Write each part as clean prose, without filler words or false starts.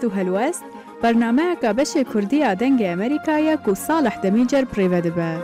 هستو هلوست برنامه که بشه کردی آدنگ امریکایی که صالح دمیجر پریوده به.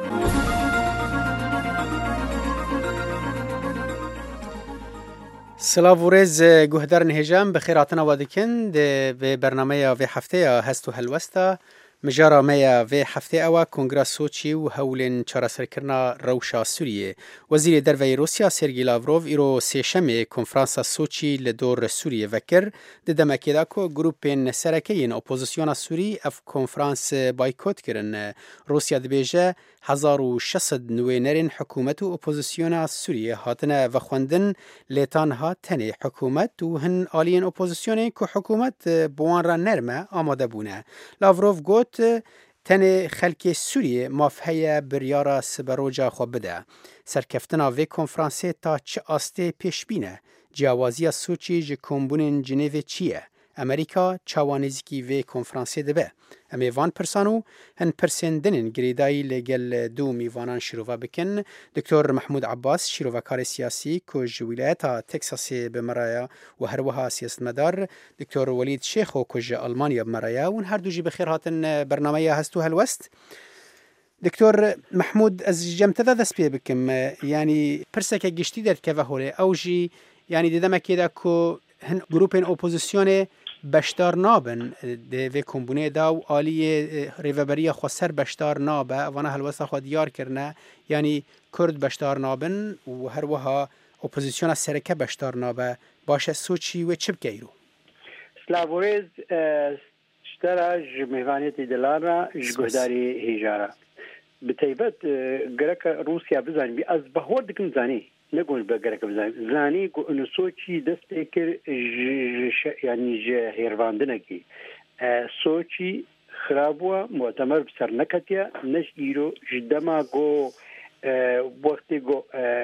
سلام و رز گهدارن هجام بخیراتنا وادکن به برنامه و هفته هستو هلوستا مجارا میا و هفته اوا کنگرس سوچی و هولن چارەسەر کرنا روشا سوریه وزیر دروی روسیا سرگی لاوروف ایرو سیشم کنفرانس سوچی لدور سوریه وکر دمکیدا کو گروپین سرکین اپوزیسیون سوری اف کنفرانس بایکوت کرن روسیا دبیجه 1600 نوینرین حکومت و اپوزیسیون سوریه هاتنه و خوندن لیتان ها تنی حکومت و هن آلین اپوزیسیونی که حکومت بوان را نرمه آماده بونه. لاوروف گوت تن خلک سوریه مافهی بریارا سبروجا خواب بده. سرکفتنا وی کنفرانسی تا چه آسته پیش بینه؟ جوازی سوچی جکمبون جنیو چیه؟ امریکا چوانیزکی وی کنفرانسی دبه. امی وان پرسانو هن پرسندنن گریدایی لگل دو میوانان شروع بکن. دکتر محمود عباس شروع کار سیاسی که جویلات تکساسی بمرایا و هر وها سیاست مدار. دکتر ولید شیخ و کج آلمانیا بمرایا و هر دو جی بخیر هاتن برنامه هستو هلوست. دکتر محمود از جمت دست پی بکم یعنی پرسه که گشتی در که وحوله او جی یعنی دیدم که دا که هن گروپین اپوزیسیون بشتار نابن ده کمبونه دا و آلی ریوبری خسر بشتار نابه وانا هلوستا خود دیار کرنه یعنی کرد بشتار نابن و هر وها اپوزیسیون سرکه بشتار نابه باشه سوچی و چپ گیرو سلاوریز شترا جمیوانیت دلارا جگهداری هیجارا بتایبت گرک روسیا بزنی بی از بهور دکم زنی نقول بقرك بزاني زاني إنه سوتشي دستكر يعني هيرواندنكي سوتشي خرابوا مؤتمر بسر نكتيا نشيرو جدما جو وقت جو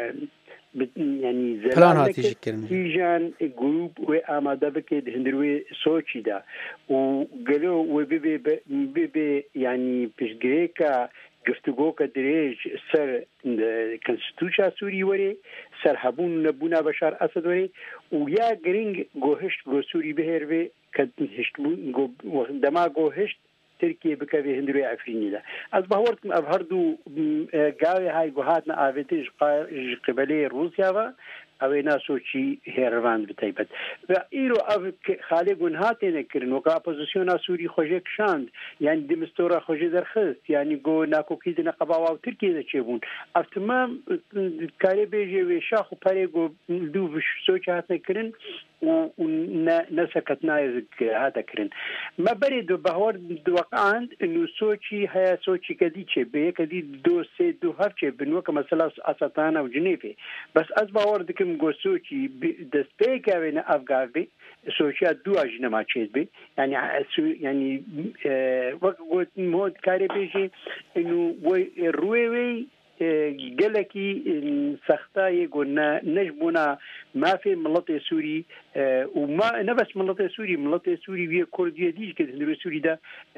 يعني زمان تيجان جروب وآماده بكيد هندروي سوتشي دا وقالوا وبيبي يعني بشجريكا گفتگو که دریج سر کنستیتوشا سوری وری سر هبون نبونا بشار اسد وری و یا گرینگ گوهشت گو سوری بهر وی که هشت بون دما گوهشت ترکیه بکوی هندروی افرینی ده از بهورتم اب هر دو گاوی های گوهاتنا آویتش قبلی روسیا و اوینا سوچی هیرواند بتایبت و ایرو او خالی گنهاتی نکرن و که اپوزیسیونا سوری خوشه کشاند یعنی دمستورا خوشه درخست یعنی گو ناکوکی دن قباوا و ترکیه ده چه بون اف تمام کاری بیجه و شاخ و پاری گو دو سوچی هات نکرن و نسکت نایزگ هات کرن ما برید بهور واقعاً انو سوچی هیا سوچی کدی چه به کدی دو سه دو هفت چه بنو که مثلا اساتانا و جنیفه بس از باور دکم گوسوچی دست پیکاوین افغانی سوچی دو اجنه ما چید بی یعنی وقت گوت مود کاری بیشی انو روی گلکی سختای گونه نجبونا ما في ملت سوري وما نبس ملت سوري ويا كردية ديج كده درس سوري ده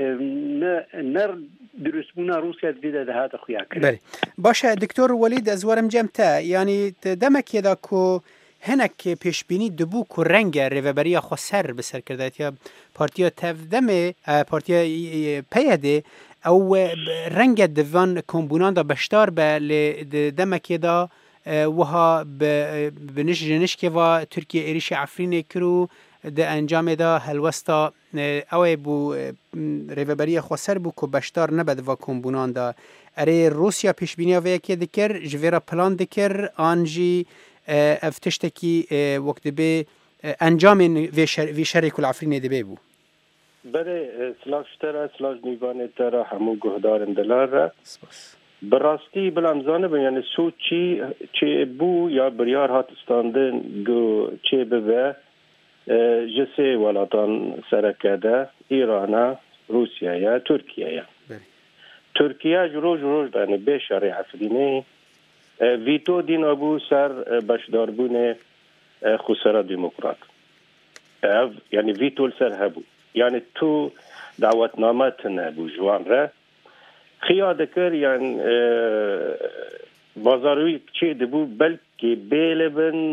نر درسونا روسيا ده هذا خياك بله باشه دكتور وليد ازورم جمتا يعني دمك يدا كو هنك پیشبینی دبو کو رنگ ریوبری خسر بسر کرده یا پارتیا تفدم پارتیا پیاده او رنگ دوان کمبونان دا بشتار به دمک دا وها بنش که و ترکیه ایریش عفرین کرو ده انجام دا هلوستا او بو ریوبری خسر بو که بشتار نبد و کمبونان دا اره روسیا پیشبینی و یکی دکر جویرا پلان دکر آنجی افتشتکی وقت به انجام وی شریک العفرین دبی بو بله سلاکشتر سلاک نیوان تر همون گهدارن دلار براستی بلامزانه به یعنی سوچی چه بو یا بریار هات استاندن گو چه به جسه ولاتان سرکده ایران روسیه یا ترکیه یا ترکیه جروج بانه به شرع عفرینه ویتو دین ابو سر بشداربون خسرا ديمقراط يعني فيتو سر هبو يعني تو دعوتنامتنا ابو جوان را خيار ذكر يعني بازاروي چه دبو بلکه بیلبن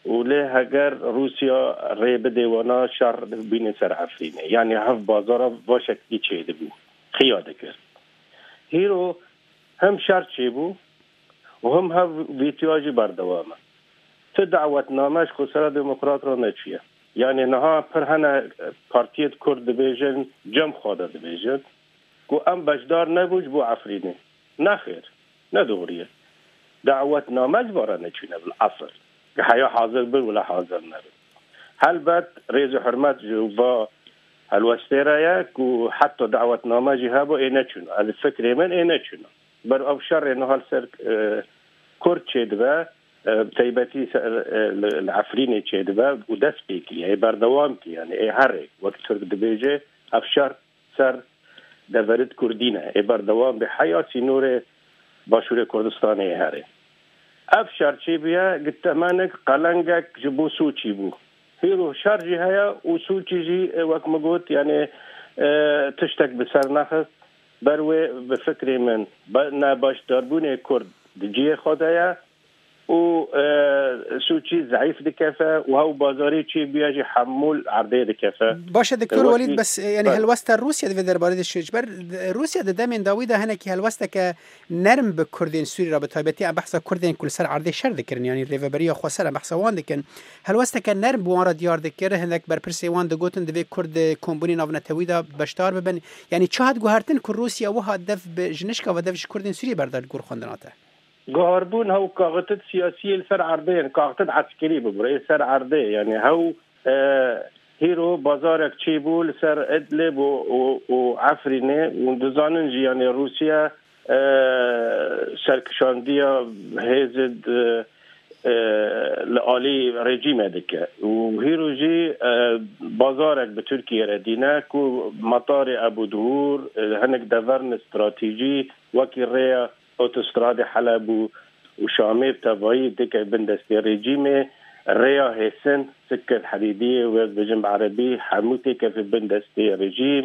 وله اگر روسیا ریب دیوانا شر بین سر عفرینه یعنی هف بازارا باشکتی چیده بو خیاده کرد هیرو هم شرط چی بو و هم هف ویتیاجی بردوامه تو دعوت نامش خسرا دموکرات را نچیه یعنی نها پر هنه پارتیت کرد بیجن جمع خواده بیجن که ام بجدار نبوش بو عفرینه نخیر ندوریه دعوت نامش بارا نچینه بالاصل که حیا حاضر بر ولا حاضر نبود هلبت ریز حرمت جوبا هالوستيرا كو حتى دعوت نامجي هابو اينچون الفكر من اينچون بر ابشر انه هالسر كورتشيدبا تيبتي العفريني تشيدبا ودس بيكي يعني بردوام يعني اي هري وقت ترك دبيجي افشر سر دفرد كردينا اي بردوام بحياتي نور باشور كردستاني هري افشر چی بیا گتمانک قلنگک جبو سوچی بو هیرو شارجی هيا وسوچی جی وقت مگوت یعنی تشتک بسر نخست بروی بفکری من نباش داربونه کرد دجیه خدایا و سوچی ضعیف دکفه و هاو بازاری چی بیاجی حمول عرضه دکفه باشه دکتور ولید بس يعني هلوست روسيا دي درباره الشيج بر روسيا ده من داويدا هنا كي هلوست ك نرم بكردين سوري رابط تايبتي بحث كردين كل سر عرضه شر ذكرن يعني ريفبريا خسر بحث وان دكن هلوست ك نرم بوان ديار ذكر هناك بر برسي وان دغوتن دي كرد كومبوني نافنا تويدا بشتار ببن يعني چهات گوهرتن كر روسيا وها دف بجنشكا ودف كردين سوري بردار گور خوندناته قهربون هو كاغتت سياسية سر عرضين كاغتت عسكري ببري سر عرضي يعني هو هيرو بازارك تشيبول سر ادلب وعفرينه وندزانن يعني روسيا سركشاندية هزد لآلي رجيم دكه وهيرو جي بازارك بتركيا ردينا كو مطار ابو دهور هنك دفرن استراتيجي وكي ريا اوتوستراد حلب وشامي بتابعي ديك بندستي ريجيمي ريا هيسن سكة الحديدية وبجنب عربي حموتي كيف بندستي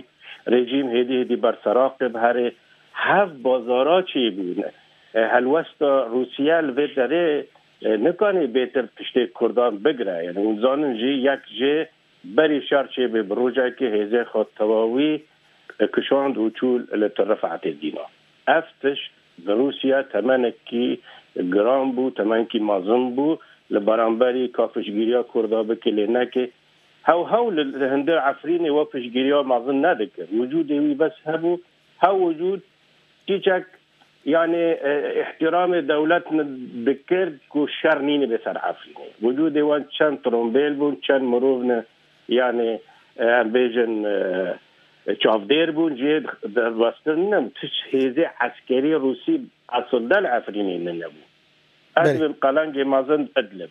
ريجيم هدي برسراقب هاري هف بازارات شي بون هالوسطى روسيا الفيدري نكاني بيتر تشتي كردان بقرا يعني ونزانن جي يك جي بري شار شي ببروجا كي هزي خط تواوي كشاند وچول لترفعت الدينا افتش روسيا تمنكي جرام بو تمنكي مازن بو لبرانبري كافشگيريا كردا بكليناكي هاو لهندر عفريني وفشگيريا مازن نذكر وجودي بس هبو هاو وجود تيجك يعني احترام دولتنا ذكر كو شرنيني بسر عفريني وجودي وان چند ترومبيل بون چند مروفنا يعني بيجن چافدیر بون جد در وستن تشهیزه عسکری روسی اصل دل عفرینی نبود ادب قلنگ مازن ادلب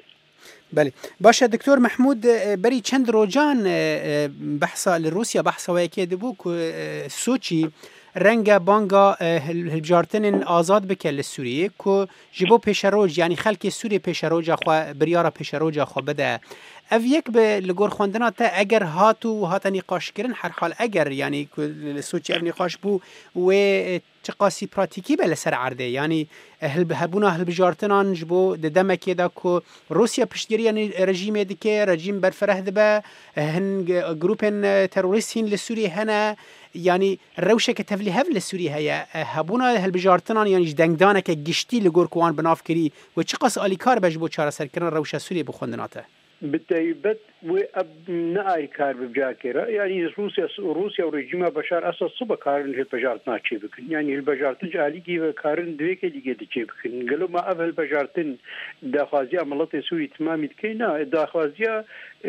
بله باشه دکتور محمود بری چند روزان بحثا لروسیا بحثا ویکی دبو که سوچی رنگ بانگا هلبجارتن آزاد بکل سوریه که جبو پیشروج یعنی خلک سوریه پیشروج خو بریارا پیشروج خو بده اف یک به لگور خوندنات اگر هاتو هات نقاش کردن هر حال اگر یعنی سوچ اف نقاش بو و تقاسی پراتیکی بل سر عرضه یعنی هبونا هلبجارتنان جبو دمکی دا کو روسیا پشتگیری یعنی رژیم دیگه رژیم برفره دبه هن گروپن تروریستین لسوریه هنه يعني روشة كتفلي هفل السوري هيا هبونا هالبجارتنان يعني جدنگدانه كجشتي لغور كوان بناف كري وچقص آليكار بجبو چارة سركرن روشة سوري بخوندناته بالتأيبت وأبناء كار بجاكرة يعني روسيا ورجيمها بشار أساس صبا كارن هالبجارتنا تشيبكن يعني هالبجارتن جالي كيف كارن دويك اللي قد تشيبكن قالوا ما أف هالبجارتن داخوازيا ملطي سوري تمامي تكينا داخوازيا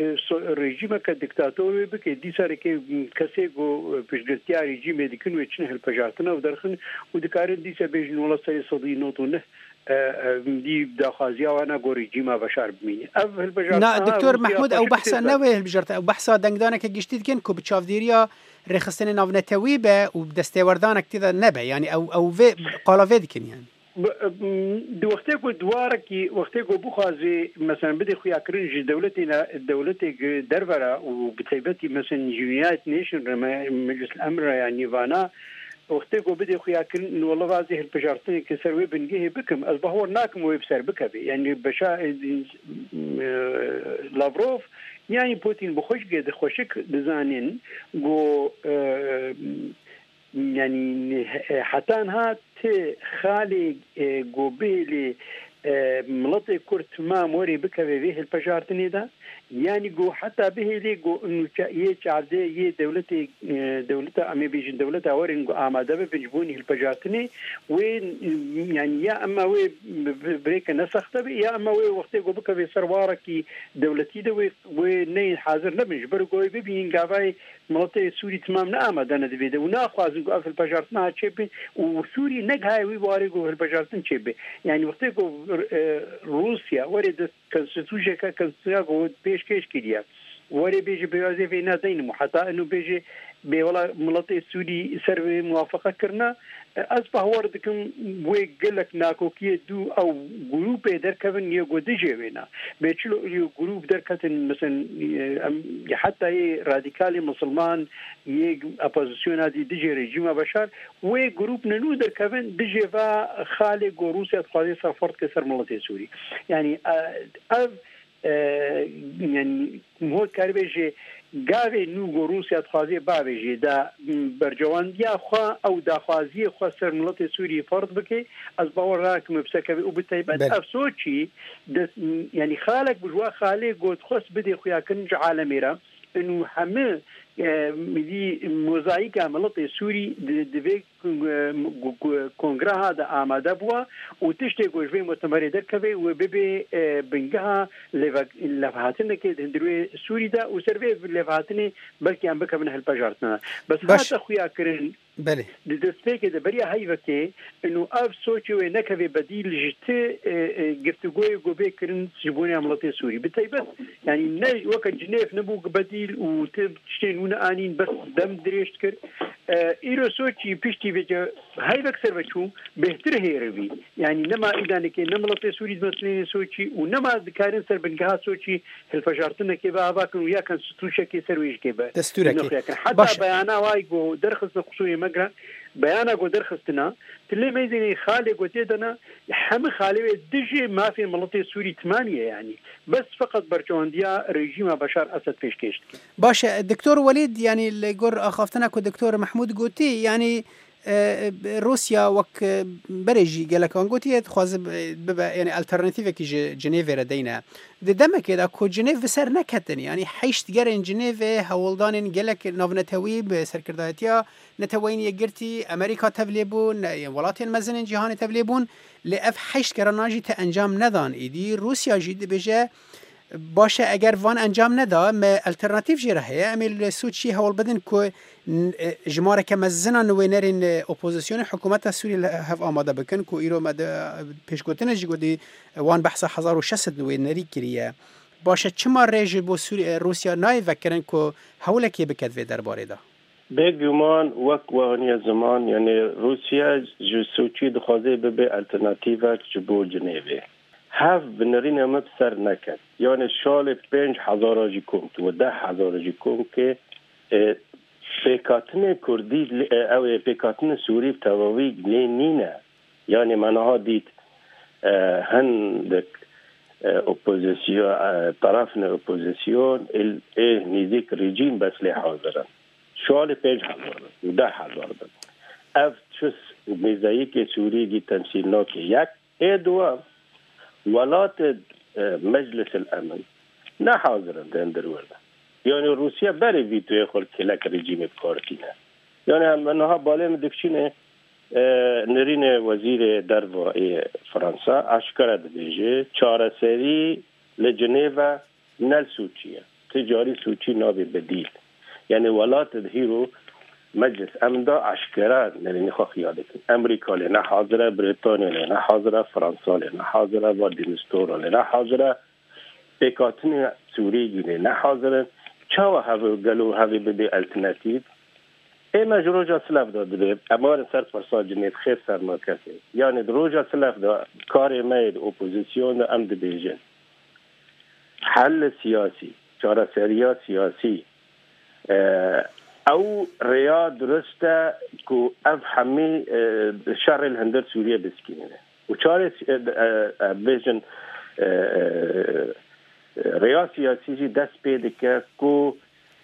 رژیم که دیکتاتوری بکه دی سر که کسی گو پیشگرتی رژیم دیکن و چنه هالبجارتنا و درخن و دکارن دی سر بیشن ولا سری صدی نوتونه دي داخازيا وانا غوريجيما بشار بميني اف البجارت دكتور محمود او بحث نوي البجارت او بحث دنگدانه که گشتید کن کو بچافديريا رخصتن ناونتوي به و دستوردان كتيدا نبه يعني او في قالاوي دكن يعني دو وقتی کو دوارکی وقتی کو بخوازی مثلا بدی خویا کرنج دولتی درباره و بتیبتی مثلا جمعیت نیشن مجلس الامر يعني وانا وقتی گو بده خویا کردن والله واضح البجارتنی که سروی بنگه بکم از بهور ناکم و بسر بکبی یعنی بشا لافروف یعنی پوتین بخوش گده خوشک دزانین گو يعني حتى انها خالي قبيلي ملطي كرت ما موري بك به البجارتني ده يعني جو حتى به لي جو انه يشعب يه دولته امي بيجي دولته اورين اماده بجبوني البجارتني وين يعني يا اما وي بريك نسخته يا اما وي وقت جو بك به سرواركي دولتي ده وني حاضر نبنج برغو ببين غاوي ملطي سوري تمام نامده ندبيده وناخذ جو في البجارتنا تشبي وسوري نغاي وي واري جو البجارتن تشبي يعني وقت جو روسيا ورد كونستيتوشن كونستيتوشن بيشكش كديا وري بيجي بيوازي فينا دين حتى انه بيجي بولا ملطي السوري سر موافقه كرنا اصبح وردكم ويقلك ناكو كي دو او جروب دركبن يغو دجي وينا بيچلو جروب دركتن مثلا حتى هي راديكالي مسلمان ي اپوزيشن دي دجي رجيم بشار وي جروب ننو دركبن دجي فا خالق روسيا تخالي سفرت كسر ملطي سوري يعني يعني هو كاربيجي گاوی نو روسیا تخوازی باویجی دا برجواندیا خوا او دا خوازی خوا سر ملت سوری فرض بکی از باور راکم بسکوی او بتایبت افسوچی یعنی خالق بجوا خالق گوت خص بدی خویا کنج عالمی را انه همه مدي موزايكا ملطي سوري دبي كونغرا هذا آماده بوا وتشتي جوجبي مؤتمر دركبي وبيبي بنجها لفهاتنا كده هندروي سوري دا وسربي لفهاتني بلكي عم بك من هالبجارتنا بس هذا خويا كرين بله دستيك ده بريا هايفكي انه اف سوتشي ونكبي بديل جت جفتغوي جوبي كرين جبوني ملطي سوري بتايبس يعني نج وقت جنيف نبو بديل وتشتين آنین بس دم درشت کرد ایرو سوچی پیشتی بچه های بکسر بچو بهتر هیروی یعنی نما ایدانه که نملت سوری مثلی سوچی و نما کارن سر بنگاه سوچی هالفجارتنا که با باکن ویا کن ستوشه که سرویش که با دستوره که حتی بیانا وای گو درخص خصوصی مگرا بیانا گو درخصتنا تلی میزنی خالی گوته دنا هم خالی دجی ما في ملت سوري ثمانية يعني بس فقط برجوانديا رژیم بشار اسد پیش کشت. باشه دکتر ولید يعني لجور اخافتنا كو دكتور محمود قوتي يعني روسيا وك بريجي قالك ان قوتي تخواز ببا يعني الترناتيف كي جنيف ردينا دما كده كو جنيف سر نكتن يعني حيشت جرين جنيف هولدان قالك نوفنتوي بسركرداتيا نتوين يقرتي امريكا تبليبون ولاتين مزن جهان تبليبون لاف حيشت كرناجي انجام ندان ايدي روسيا جد بجا باشه اگر وان انجام ندا ما الترناتیو جره امیل سوچی هول بدن کو جماره که مزنان وینرین اپوزیسیون حکومت سوری هف آماده بکن کو ایرو مد پیشگوتن جگودی وان بحث 1600 وینری کریه باشه چما ریج بو سوری روسیا نای فکرن کو هول کی بکد و درباره دا بگمان وقت وانی زمان یعنی روسیا جو سوچی دخوازه به الترناتیو جبو جنیوه هف بنرین ما بسر نکد یعنی شال 5000 جی کمت و 10,000 جی کم که پیکاتن کردی او پیکاتن سوری بتواوی نینه یعنی منها دید هندک اپوزیسیون طرفنا اپوزیسیون نیزیک رژیم بس لی حاضرن شال 5000 و 10,000 اف چس میزایی که سوری دی تمثیل ناکه یک دو ولات مجلس الامن نه حاضرن دندر ورده یعنی روسیه بری ویتوی خود کلک رژیم کارتینه یعنی همانها بالای دکشینه نرین وزیر دروایی فرانسه اشکره دیجه چاره سری لجنیو نل سوچیه تجاری سوچی نابی بدیل یعنی ولات هیرو مجلس امن دا اشکره نرین خیاده کن امریکا لی نه حاضره بریتانیا لی نه حاضره فرانسا لی نه حاضره و دینستورا لی نه حاضره پیکاتن سوریگی لی نه حاضره چاو هاو گلو هاوی بده الترناتیو ایما جروجا سلف دا بده امار سر فرسا جنیت خیر سر مرکزی یعنی دروجا سلف دا کار مید اپوزیسیون دا امد بیجن حل سیاسی چاره سریا سیاسی او رياض درسته كو افهمي شر الهندر سوريا بسكينه وشارس فيجن رياض سياسي دست بيدك كو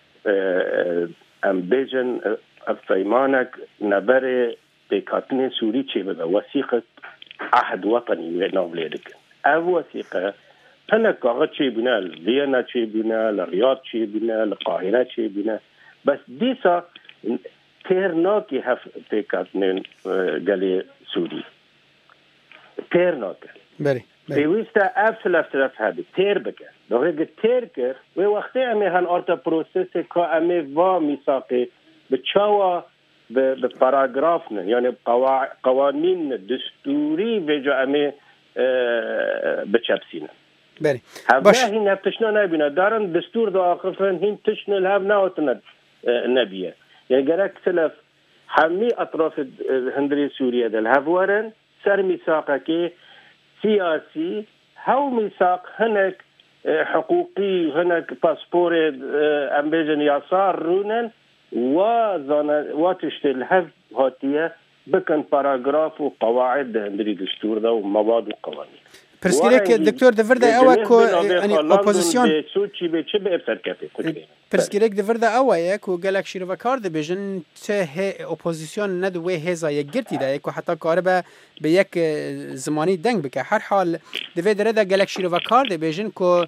ام فيجن افيمانك نبره بكاتني سوري چه بده وثيقه عهد وطني نوبليدك او وثيقه انا كاغت چه بنا فيينا چه بنا الرياض چه بنا القاهره چه بنا بس ديسا تيرناكي هف بكاتني قالي سوري تيرناك بري بيوستا افتلف هذا تير بك دوغه تيركر و وقتی امي هن ارتا پروسس کا امي وا ميثاقي بتشاوا بباراغرافنا يعني قوانين دستوري بجا امي بچبسينا بري باش هنا تشنا نبينا دارن دستور دو اخفن هين تشنا الهاب ناوتنا نبيه يعني قالك سلف حمي اطراف هندري سوريا دل هفورن سر ميثاقك سياسي هاو ميثاق هناك حقوقي هناك باسبور امبيجن يسار رونن وتشتل هف هاتيه بكن باراغراف وقواعد هندري دستور ده ومواد وقوانين پرسگیرک دکتور دورده اوه کو یعنی اپوزیسیون سوچی به چه به افسرکتی پرسگیرک دورده اوه کو گلک شیرو کار ده بجن چه اپوزیسیون ندوه هزا یک گرتی ده کو حتی کار به یک زمانی دنگ بکه هر حال دویده ده گلک شیرو کار ده بجن کو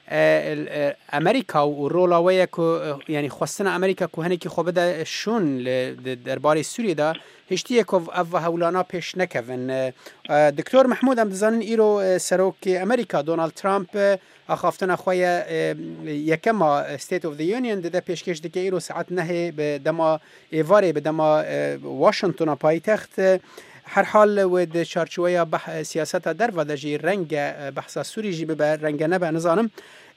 امریکا و رولاوی کو یعنی خواستن امریکا کو هنکی خوب ده شون درباره سوریه ده هشتیه که او هولانا پیش نکوین دکتور محمود هم دزانن ایرو سروک امریکا دونالد ترامپ اخافتن خواه یکم ستیت اوف دی یونین ده پیشکش دکه ایرو ساعت نه به دما ایواره به دما واشنطن پایتخت هر حال ود چارچوبه سیاست در و دجی رنگ بحث سوری جی به رنگ نه به نظرم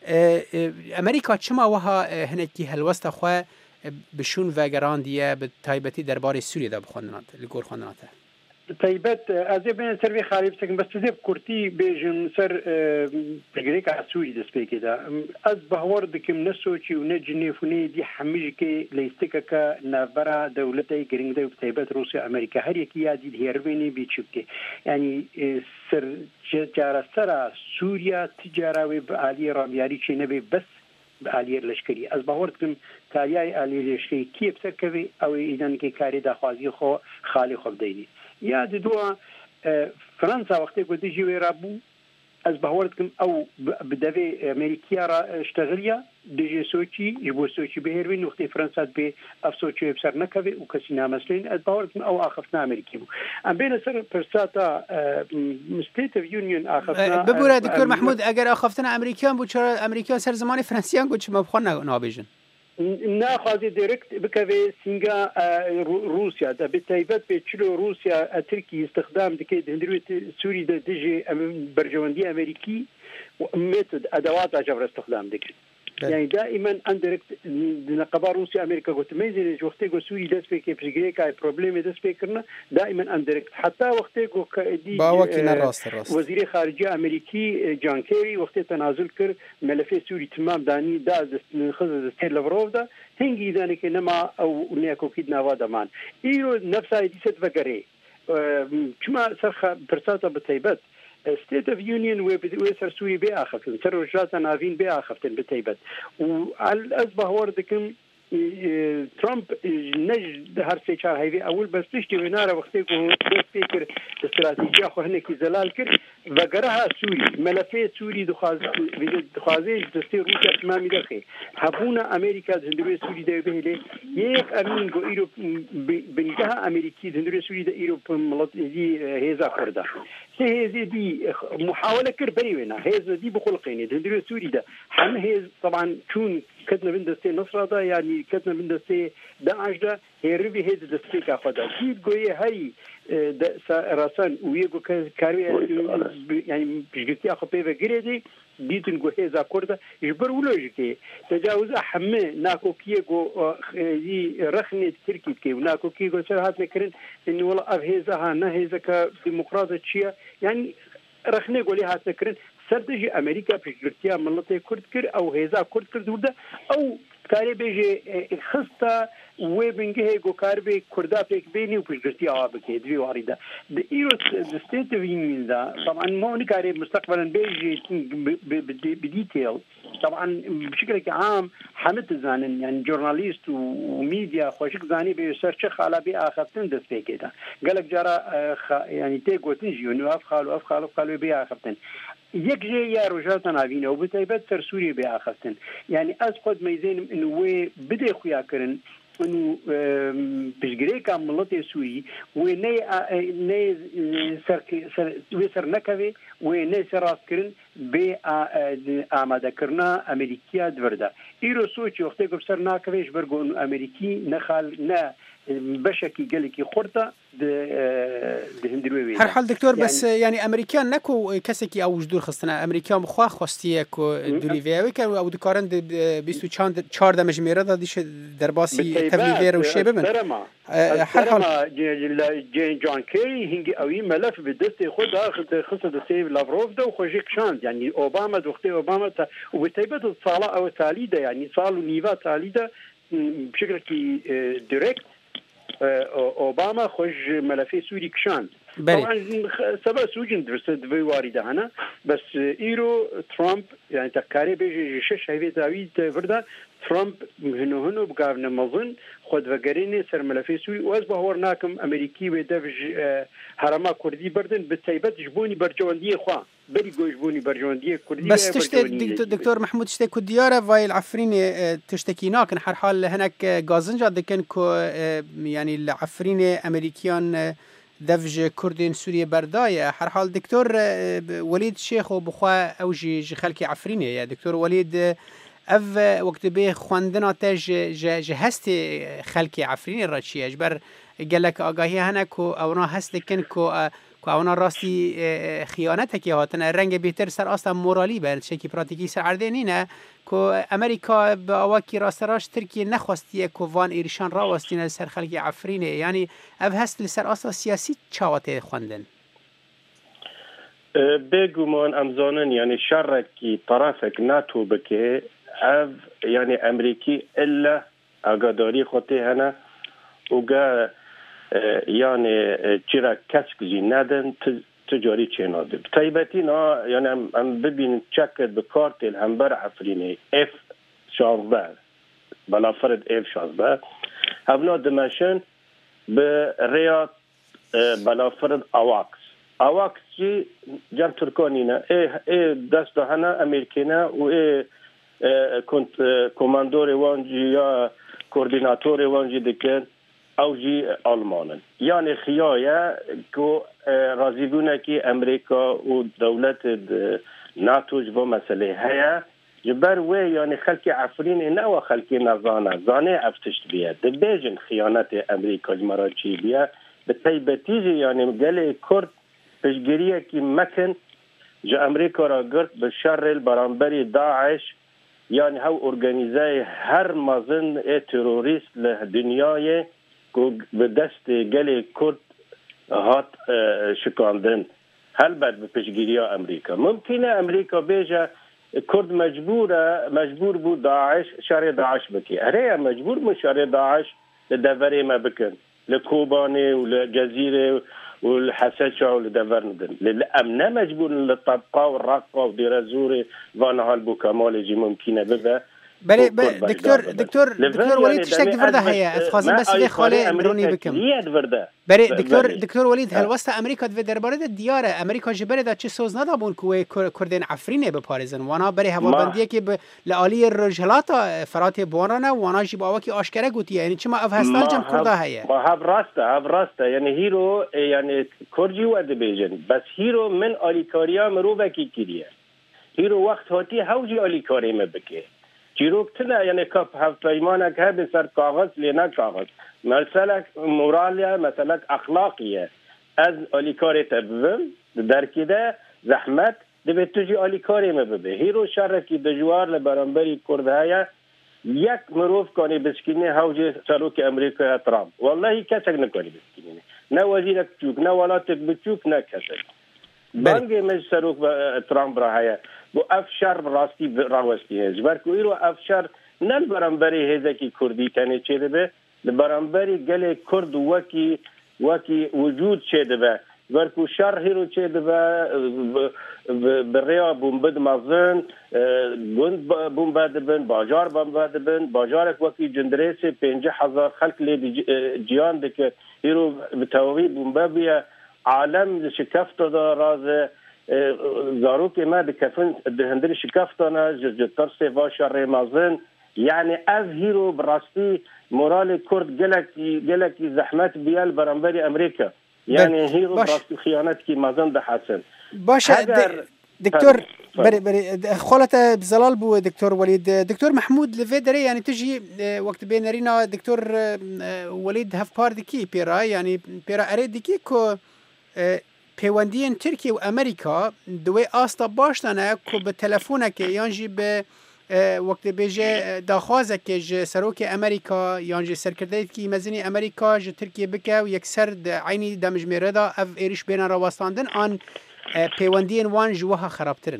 امریکا چما وها هنکی هلوست خو بشون وگراندیه به تایبتی درباره سوریه ده بخوندنات لگور خواندناته تایبت از بین سروی خالی بسکن بس تزیب کرتی بیجن سر بگریک سوری دست پیکیده از بهور دکم نسوچی و نجنیفونی دی حمیج که لیستکه که نبرا دولتی گرینگ ده تایبت روسیه امریکا هر یکی یادی هیروینی بیچوکه یعنی سر جارا سر سوریا تجاراوی به عالی رامیاری چی نبی بس عالی لشکری از باور کم تاریای عالی لشکری کی بسر کوي او ایدان کی کاری دخوازی خو خالی خوب دینی یاد دو فرانسا وقتی گوتی جوی رابو از باور کم او بدوی امریکا را اشتغلیا دیجی سوچی یبو سوچی بهروین وقتی فرانسا به افسوچی بسر نکوي او کسی نامسلین از باور کم او اخفنا امریکی ام بین سر پرساتا ستیت اف یونین اخفنا ببوره دکتور محمود اگر اخفتنا امریکان بود چرا امریکا سر زمان فرانسیان گوت چما بخون نابیجن نه خواهی دایرکت بکوی سینگا روسیا ده بتایبت به چلو روسیا ترکی استخدام دکه هندروی سوری ده دیجی برجواندی امریکی و متد ادوات جبر استخدام دکه يعني دائما اندركت نقابه روسيا امريكا قلت ميزه وقتي جو سوري داس بي كيبريكا كاي بروبليم داس بي كرنا دائما اندركت حتى وقتي جو دي وزير خارجيه امريكي جان كيري وقتي تنازل كر ملف سوري تمام داني دا خذ ستيل لافروف دا هنجي ذلك نما او نيكو كيدنا وادمان ايرو نفسها دي ست فكري كما سرخ برساته بتيبت ستيت اوف يونيون ويسر سوري بآخفتن سر رجات نافين بآخفتن بتيبت وعلى أصبح وردكم ترامب نجد هر سه چهار هیوی اول بس تشتی وناره وقتی که فکر استراتژی خو هنکی زلال کرد و گره سوری ملفه سوری دخوازه دسته روسیا تمامی دخه هبونه امریکا دندوی سوری ده بهله یک امین گو ایرو بنگاه امریکی دندوی سوری ده ایرو ملت دی هزا کرده سه هزی دی محاوله کرد بریونا هزا دی بخلقینه دندوی سوری ده هم هز طبعا چون كتنا من دستي نصر ده يعني كتنا من دستي داعش ده هيربي هيد دستي كافدا كيد جوي هاي راسان ويجو كاري يعني بيجتي أخو بيفا جريدي ديتن جو هيز أكوردا يجبر ولوجيكي تجاوز أحمي ناكو كيجو رخنة تركي كي وناكو كيجو سرعات نكرن إنه والله أفهزها نهزة كديمقراطية شيء يعني رخنة قولي هات نكرن سردجي أمريكا بجرتيا ملتي كرد كر أو هزا كرد كرد وده أو کاری بیجی خسته و بنگه گوکار به کردا پیک بینی و پشگرتی آب که دوی واریده ایرو استیت وینین دا طبعا ما نکاری مستقبلا بیجی بدیتیل طبعا بشكل عام حمد زانن يعني جورناليست وميديا خوشك زاني بيسرچ خالا بي اخفتن دست بيكيدا قالك جرى يعني تيغوتن جيونو افخالو بي اخفتن یک جه یا روجات ناوینه و بتایبت سر سوریه بی آخفتن یعنی از خود میزینم انو بده خویا کرن انو بشگره که ملت سوری و نه سر نکوی و نه سر راست کرن به آماده کرنا امریکیا دورده ایرو سوچی وقتی که سر نکویش برگو امریکی نخال نه بشكي قال لك خرطه هر حال دكتور بس يعني امريكان نكو كسكي او جدور خصنا امريكان بخوا خوستيه كو دوليفيوي كان او دكارن 24 مجميره ديش درباسي تفليفير وشيبه من هر حال جان كيري هنجي اوي ملف بدست خود اخذ خصه سيف لافروف ده وخوجيك شانت يعني اوباما دوختي اوباما وبتيبت الصاله او تاليده يعني صالو نيفا تاليده بشكل كي دايركت اوباما خوش ملفي سوري كشان طبعا سبب سوجن درست دوی وارده هنا بس ايرو ترامب يعني تكاري بيجي شش هيفي داويد فردا ترامب هنو بقابنا مظن خود وگرینی سر ملفی سوری و از بهور ناکم امریکی و دفج هرما کردی بردن به تایبت جبونی برجواندی خوا بری گوجبونی برجواندی کردی بس تشتي دكتور محمود تشتي كدياره فاي العفرين تشتكينا كن هر حال هناك غازنجا دكن كو يعني العفرين امريكيان دفج كردين سوريا برداية هر حال دكتور وليد شيخ وبخوا اوجي خلكي عفرين يا دكتور وليد اف وقت به خواندنا تاج جهست خلقی عفرین را چی اجبر گلک آگاهی هنه کو اونا هست لکن کو اونا راستی خیانت کی هاتن رنگ بهتر سر اصلا مورالی بر شکی پراتیکی سر عردنی نه کو امریکا با اواکی راستراش ترکیه نخواستی کو وان ایرشان را واستین سر خلقی عفرین یعنی اف هست لسر اصلا سیاسی چاوت خواندن بگومان امزانن یعنی شرکی طرفک ناتو بکه اف يعني امريكي الا اقداري خطي هنا وقا يعني چرا كسك جي نادن تجاري چناد طيبتينا يعني ام ببين تشكد بكارت الهمبر عفريني اف شازده بلا فرد اف شازده هبنا دمشن برياض بلا فرد اواكس جي جم تركانينا ايه دست هنا امريكينا و كنت كوماندور وانجي يا كورديناتور وانجي دكن او جي المانن يعني خيايا كو رازيبونا كي امريكا ودولة ناتو جبو مسألة هيا جبر وي يعني خلقي عفرين نوا خلقي نظانا زاني افتشت بيها دبيجن خيانات امريكا جمراتشي بيها بتيجي يعني مقالي كورد بشجرية كي مكن جا امريكا را قرد بالشر البرانبري داعش يعني هاو اورجانيزاي هر مازن تيروريست لدنياي كو بدست جالي كرد هات شكاندن هل بعد بپشگیریا امریکا ممکنه امریکا بیجا کرد مجبور بود داعش شر داعش بکی اره مجبور مو شر داعش لدوره ما بکن لكوباني والجزيرة والحساسة ولدفر ندن للأمن مجبور للطبقة والرقة ودير الزوري فانا هالبوكامال يجي ممكنة بذا بله دكتور وليد تشتاق فرده هي افخازم بس في خاله بروني بكم بله دكتور وليد هل وسط امريكا في درباره الديار امريكا جبره دا چه سوز ندابون کوه کردن عفرینه بپارزن وانا بره هوابندیه که لعالی رجلات فرات بوانانه وانا جی باوا کی آشکره گوتیه یعنی چما اف هستال جم کرده هي ما هب راسته يعني هيرو يعني كورجي ود بيجن بس هيرو من اليكاريا مروبه کی کیریه هيرو وقت هاتی هوجي اليکاری مبکه چیروکتنه یعنی کپ هفت پیمانک ها به سر کاغذ لینا کاغذ مسئله مورالیه مسئله اخلاقیه از آلیکاری تبویم درکیده زحمت دبی توجی آلیکاری مببه هیرو شرکی دجوار لبرانبری کرده یک مروف کنی بسکینه هاوجی سروک امریکا ترامپ والله کسک نکنی بسکینه نه وزیرک چوک نه ولاتک بچوک نه کسک بانگی مج سروک ترامپ را هیا بو افشار راستی راوستی جبر کو ایرو افشار نل برانبری هزکی کردی تنه چه دبه برانبری گل کرد وکی وجود چه دبه ورکو شر هیرو چه دبه بریا بومبد مازن گند بومبد بن باجار بومبد بن باجارک وکی جندریس 50,000 خلق لی جیان دکه هیرو بتوقی بومبابیه عالم شکفت دا راز زاروک ما دکفن دهندری شکفتانا جتر سواش ریمازن یعنی از هیرو براستی مورال کرد گلکی زحمت بیال برانبری امریکا یعنی هیرو براستی خیانت کی مازن ده حسن باشه دكتور بري خالت بزلال بو دكتور وليد دكتور محمود لفيدري يعني تجي وقت بين رينا دكتور وليد هف بار ديكي بيرا يعني بيرا اريد ديكي كو بيواندين تركيا وامريكا دوي استا باشتنا كو بتلفونك يانجي ب وقت بيجي داخوازك ج سروك امريكا يانجي سركرديت كي مزني امريكا ج تركيا بكا ويكسر عيني دمج ميردا اف ايرش بين رواستاندن ان پیوندین وان جوها خرابترن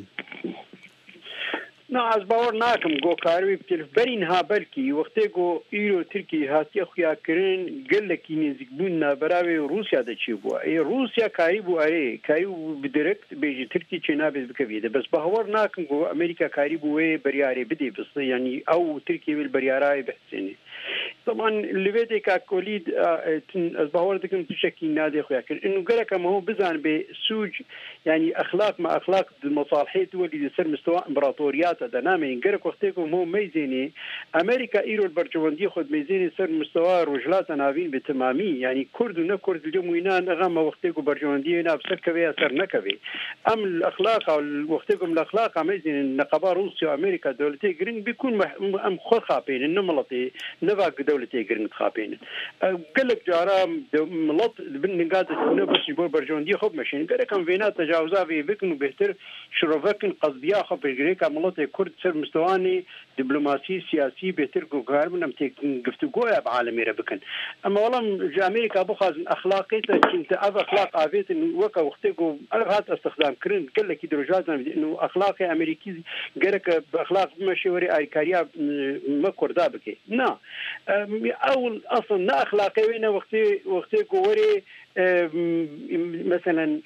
نه از باور ناکم گو کاروی بتلف برین ها بلکی وقتی گو ایرو ترکی هاتی خویا کرن گلکی نزدیک بون نبراوی روسیا ده چی بوا ای روسیا کاری بو اره کاری بدرکت بیجی ترکی چه نابز بکویده بس باور ناکم گو امریکا کاری بوه بریاره بده بس یعنی او ترکی ویل بریاره بحثینه طبعا اللي بدك اكوليد از باور دكم تشكي نادي خويا انه قالك ما هو بزان بسوج يعني اخلاق مع اخلاق المصالحات واللي يصير مستوى امبراطوريات دنامي قالك وقتكم هو ميزيني امريكا ايرو البرجواندي خد ميزيني يصير مستوى رجلات نافين بتمامي يعني كرد ونكرد اليوم وينان غما وقتكم برجواندي هنا بسكبي اثر نكبي ام الاخلاق او وقتكم الاخلاق ميزين النقابه روسيا وامريكا دولتي جرين بيكون ام خاطين النملطي نباك دولتي جرين خابين قال لك جارام ملط بالنقاد بس يبور برجواندي خب ماشين قال كان فينا تجاوزا في بكن بهتر شروفكن قضيه خب جريكا ملط كرد سر مستواني دبلوماسي سياسي بهتر قهر من قفتقوا بعالمي ربكن اما والله امريكا بخاز اخلاقيته كنت اخلاق افيت وقا وقتكو هات استخدام كرين قال لك درجات انه اخلاقي امريكي قال لك باخلاق مشوري ايكاريا ما كردا بكي نا اول اصلا نا اخلاقي وين وقتي كوري مثلا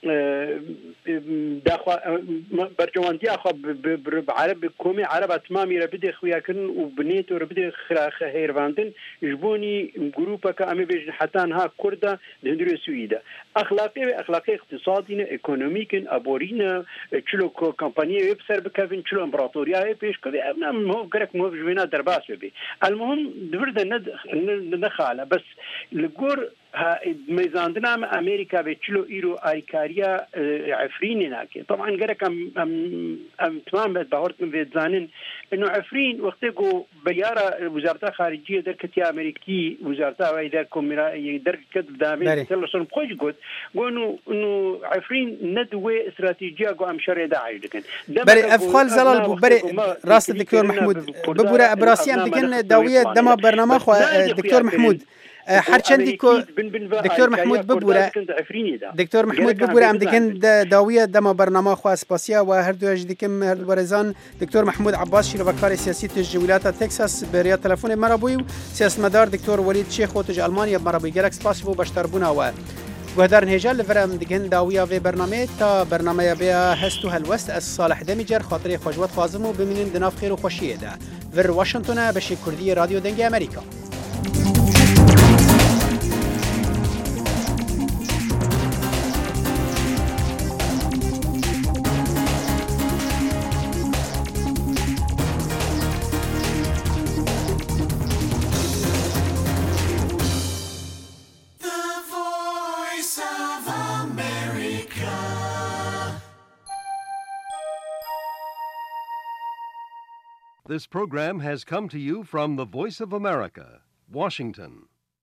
داخل برجواندي اخو بعرب كومي عرب تمامي ربدي خويا كن وبنيت وربدي خيرواندن جبوني جروبك امي بيج حتى ها كردا هندري سويدا اخلاقي اقتصادي ايكونوميك ابورينا تشلو كومباني ويبسر بكافين تشلو امبراطوريا بيش كبي مو غرك مو جوينا درباس بي المهم دبرد ندخاله بس الجور ميزاندنا امريكا بتشلو ايرو ايكاريا عفرين هناك طبعا قالك ام تمام بهورتن في زانن انه عفرين وقتكو بياره وزاره خارجيه دركتي امريكي وزاره ويدار كوميرا يدر كتب دامي تلصون بخوج قد انه عفرين ندوه استراتيجيه قو ام شرع داعش دكن بري افخال زلال بري راس الدكتور محمود ببورا ابراسيان دكن داويه دما برنامج دكتور محمود حرچندیکو دکتر محمود ببوره دکتر محمود ببوره ام دکن داویه دما برنامه خو اسپاسیا و هر دو اجدکم هر ورزان دکتر محمود عباس شیروکار سیاسی تج ولایت تکساس بریا تلفن مرابوی سیاستمدار دکتر ولید شیخ و تج المانیا مرابوی گلک سپاس بو بشتربونا و گهدار نهجال لفرم دکن داویه و برنامه تا برنامه بیا هستو هلوست از صالح دمیجر خاطر خوشوت خازمو ببینین دناف خیر و خوشیه ده ور واشنطن بشی کردی رادیو دنگ امریکا This program has come to you from the Voice of America, Washington.